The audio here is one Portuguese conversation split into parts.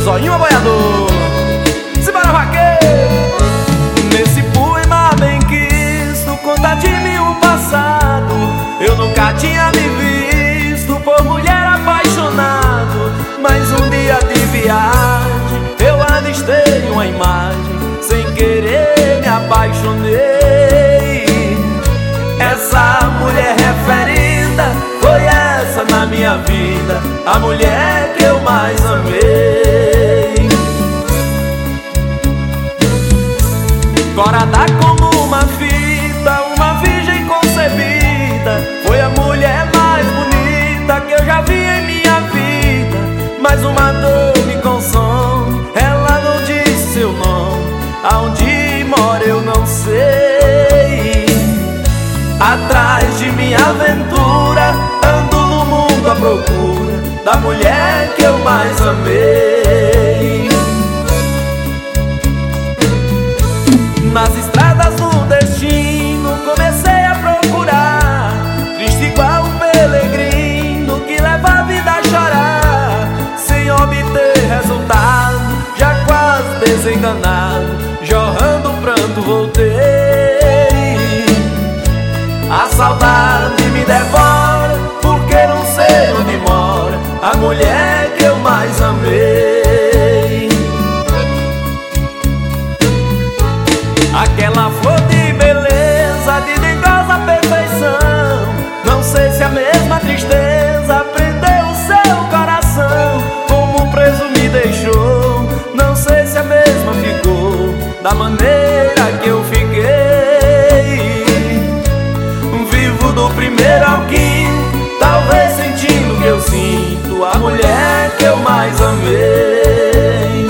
Zoinho Aboiador. Simbora, vaqueiro! Nesse poema bem quisto conta de mim o passado. Eu nunca tinha me visto por mulher apaixonado. Mas um dia de viagem eu avistei uma imagem, sem querer me apaixonei. Essa mulher referida foi essa na minha vida, a mulher que eu mais amei. Corada como uma fita, uma virgem concebida, foi a mulher mais bonita que eu já vi em minha vida. Mas uma dor me consome, ela não disse seu nome, aonde mora eu não sei. Atrás de minha aventura ando no mundo à procura da mulher que eu mais amei. Nas estradas do destino comecei a procurar, triste igual um peregrino que leva a vida a chorar, sem obter resultado, já quase desenganado, jorrando pranto voltei. A saudade me devora, porque não sei onde mora a mulher que eu mais amei. Aquela flor de beleza, de dengosa perfeição, não sei se a mesma tristeza prendeu o seu coração, como preso me deixou, não sei se a mesma ficou da maneira que eu fiquei. Vivo do primeiro ao quinto, talvez sentindo o que eu sinto, a mulher que eu mais amei.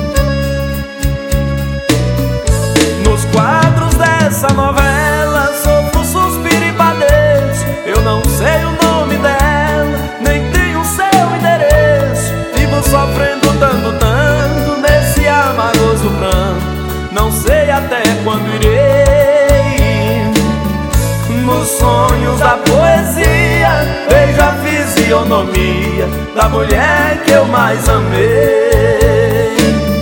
Nos quadros dessa novela sofro, suspiro e padeço, eu não sei o nome dela, nem tenho seu endereço. Vivo sofrendo tanto, tanto, nesse amargoso pranto, não sei até quando irei. Nos sonhos da poesia vejo a fisionomia da mulher que eu mais amei.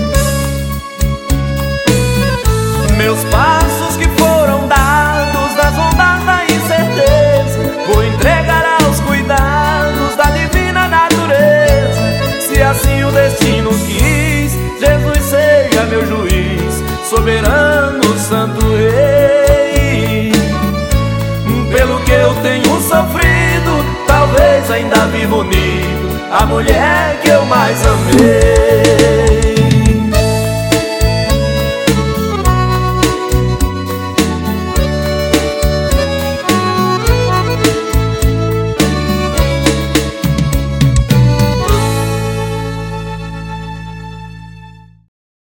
Meus passos que foram dados nas ondas da incerteza, vou entregar aos cuidados da divina natureza. Se assim o destino quis, Jesus seja meu juiz, soberano, santo rei. Pelo que eu tenho sofrido, talvez ainda viva unido a mulher que eu mais amei.